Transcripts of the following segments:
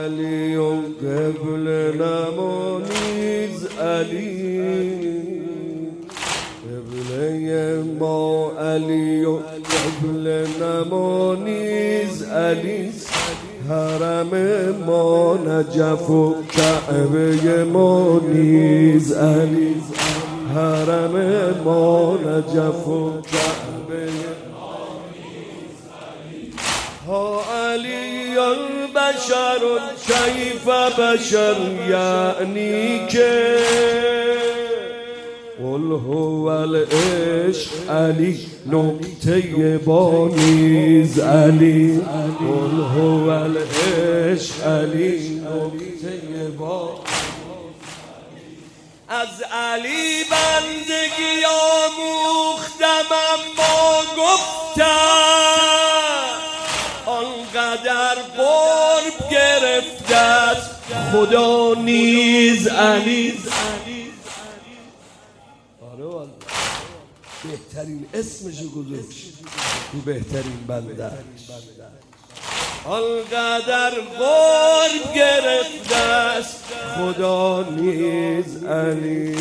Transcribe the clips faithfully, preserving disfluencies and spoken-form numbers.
علی و قبل نمانیز علی، قبله ما علی و قبل نمانیز علی، حرم ما نجف و کعبه ما نیز علی، حرم ما نجف و کعبه ما نیز علی. ها علی البشر کیف بشر یعنی که قل هو العشق علی نکته با نیز علی، قل هو العشق علی نکته با. از علی بندگی آموختم اما گفتم آنقدر قرب گرفته است خدا نیز علی. بهترین اسمشو گذاشت تو بهترین بنده، آنقدر قرب گرفته است خدا نیز علی.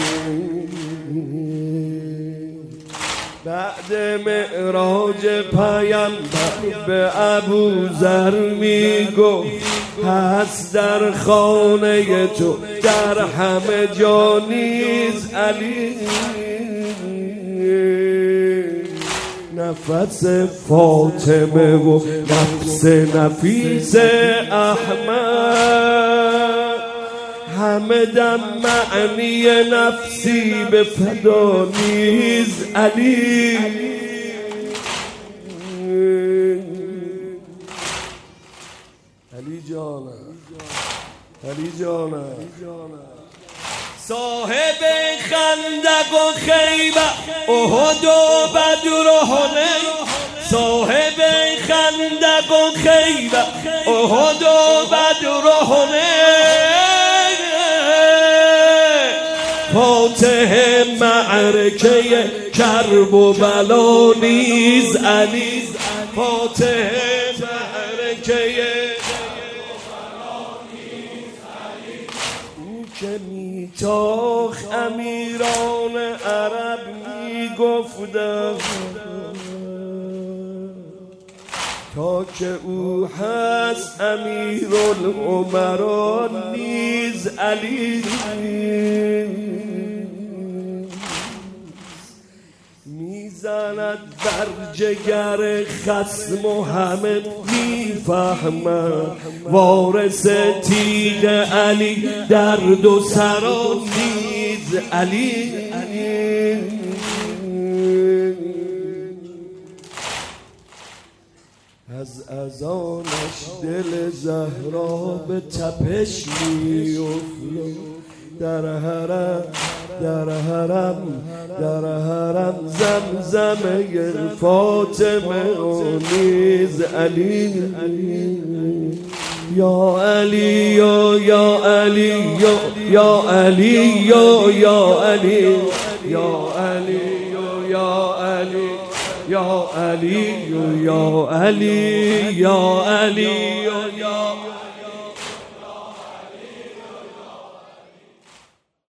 بعد معراج پیامبر به ابوذر می گفت هست در خانه تو در همه جا نیز علی. نفس فاطمه و نفس نفیس احمد، همه دم معنی نفسی به فدا نیز علی. علی جانم، علی جانم، صاحب خندق و خیبر احد و بدر و حنین، صاحب خندق و خیبر احد و بدر و حنین، فاتح معرکه کرب و بلا نیز علی، فاتح معرکه که میتاخ امیران عرب میگفتند تا که او هست امیرالامرا نیز علی. میزند بر جگر خصم و همه میفهمد وارث تیغ علی در دو سرا نیز علی. از اذانش دل زهرا به تپش میافتاد، در حرم در حرم در حرم زمزمه فاطمه نیز علی. یا علی یا یا علی یا یا علی یا یا علی یا علی یا علی یا علی یا علی یا علی